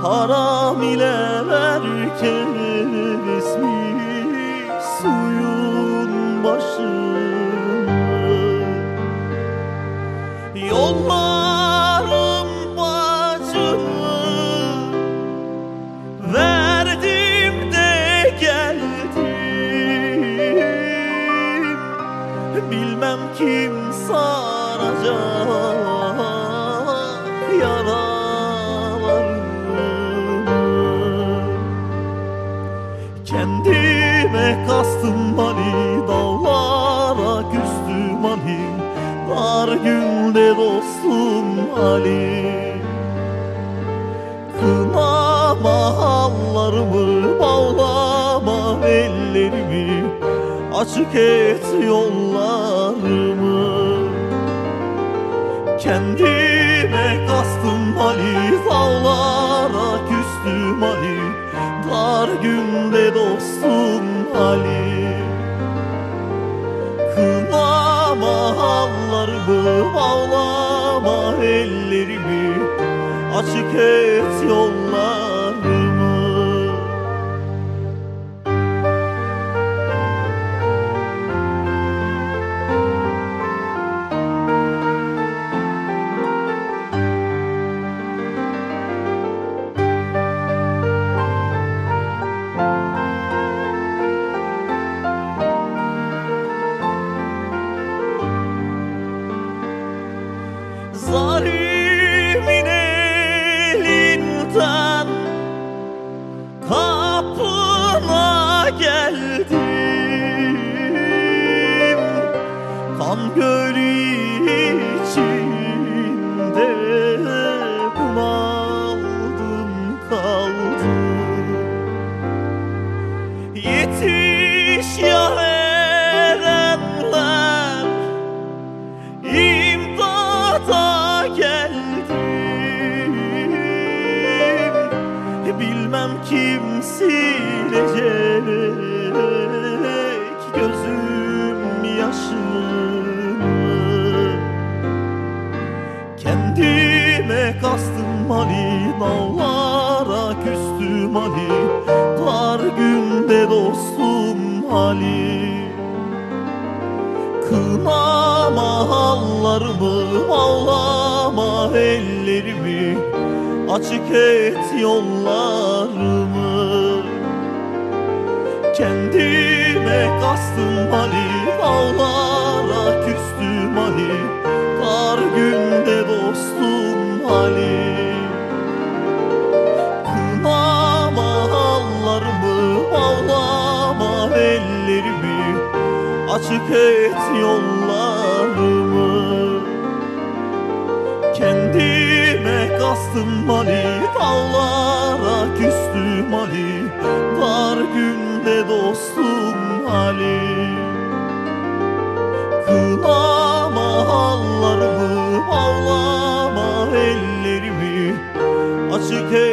haram ile kesmiş suyun başını. Yollarım bacımı verdim de geldim, bilmem kim saracak yaralarımı. Kendime kastım mani, dağlara küstüm hani, dar günde dostum Ali. Kınama hallarımı, bağlama ellerimi, açık et yollarımı. Kendime kastım Ali, dağlara küstüm Ali, dar günde dostum Ali. Kınama hallarımı, bağlama ellerimi, açık et yollarımı. Zalimin elinden kapına geldim, kan gölü içinde bunaldım kaldım. Yetiş ya erenler, imdada geldim, bilmem kim silecek gözüm yaşını. Kendime kastım hani, dağlara küstüm hani, dar günde dostum Ali. Kınama hallarımı, bağlama ellerimi, açık et yollarımı. Kendime kastım hani, dağlara küstüm hani, dar günde dostum Ali. Kınama hallarımı, bağlama ellerimi, açık et yollarımı. Kendime kastım hani, dağlara küstüm hani, dar günde dostum Ali. Kınama hallarımı, bağlama ellerimi, açık et